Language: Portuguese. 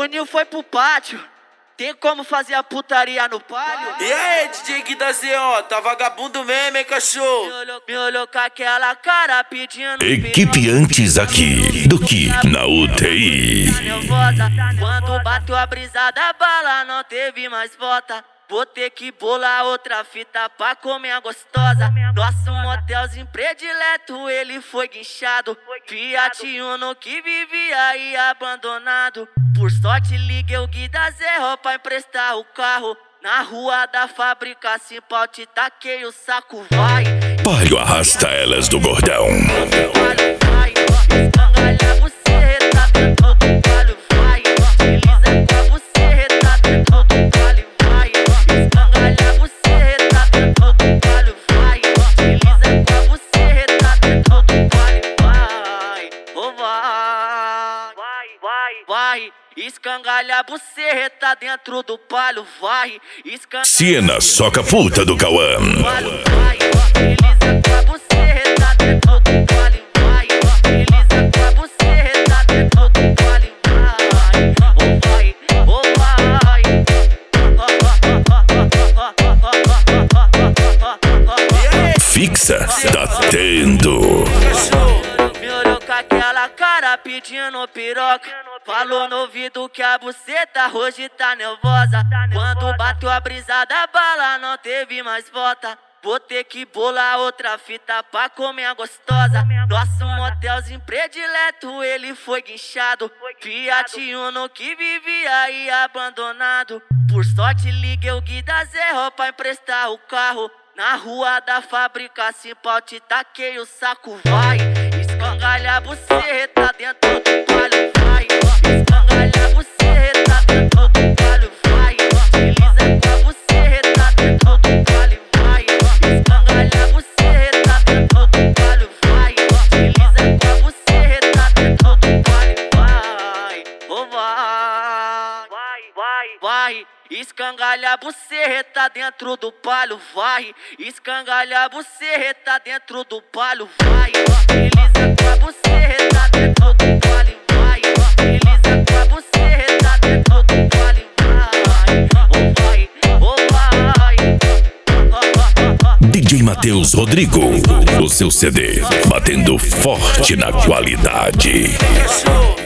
Juninho foi pro pátio. Tem como fazer a putaria no palio? E aí, DJ Gui da ZO, tá vagabundo mesmo, hein, cachorro? Me olhou com aquela cara pedindo. Equipe antes aqui do que na UTI. Quando bateu a brisa da bala, não teve mais volta. Vou ter que bolar outra fita pra comer a gostosa. Nosso motelzinho predileto, ele foi guinchado. Fiat Uno que vivia aí abandonado. Por sorte liguei o Gui da Zerro pra emprestar o carro. Na rua da fábrica, assim pau te taquei o saco, vai. Palio arrasta elas do gordão. Escangalha buceta dentro do palio, vai. Desliza com a buceta dentro do palio, vai. Escangalha buceta dentro do palio, vai. Desliza com a buceta dentro do palio, vai. Oh, vai. Escangalha buceta dentro do palio, vai. Siena soca puta do Cauã. Vai. Desliza com a buceta dentro do palio, vai. Desliza com a buceta dentro do palio, vai. Oh, vai. Fixa, tá tendo. Me olhou com aquela cara pedindo piroca. Falou no ouvido que a buceta hoje tá nervosa. Quando bateu a brisa da bala, não teve mais volta. Vou ter que bolar outra fita pra comer a gostosa. Nosso motelzinho predileto, ele foi guinchado. Fiat Uno que vivia aí abandonado. Por sorte liguei o Gui da Zerro pra emprestar o carro. Na rua da fábrica, assim pau te taquei o saco, vai. Escangalha a buceta dentro do palio, vai. Escangalha a buceta dentro do palio, vai. Desliza com a buceta dentro do palio, vai. Escangalha a buceta dentro do palio, vai. Desliza com a buceta dentro do palio, vai. Oh, vai. Escangalha a buceta dentro do palio, vai. Escangalha a buceta dentro do palio, vai. Desliza com a buceta dentro do palio, vai. Desliza com a buceta dentro do palio, vai. Oh, vai. DJ Matheus Rodrigo, o seu CD batendo forte na qualidade.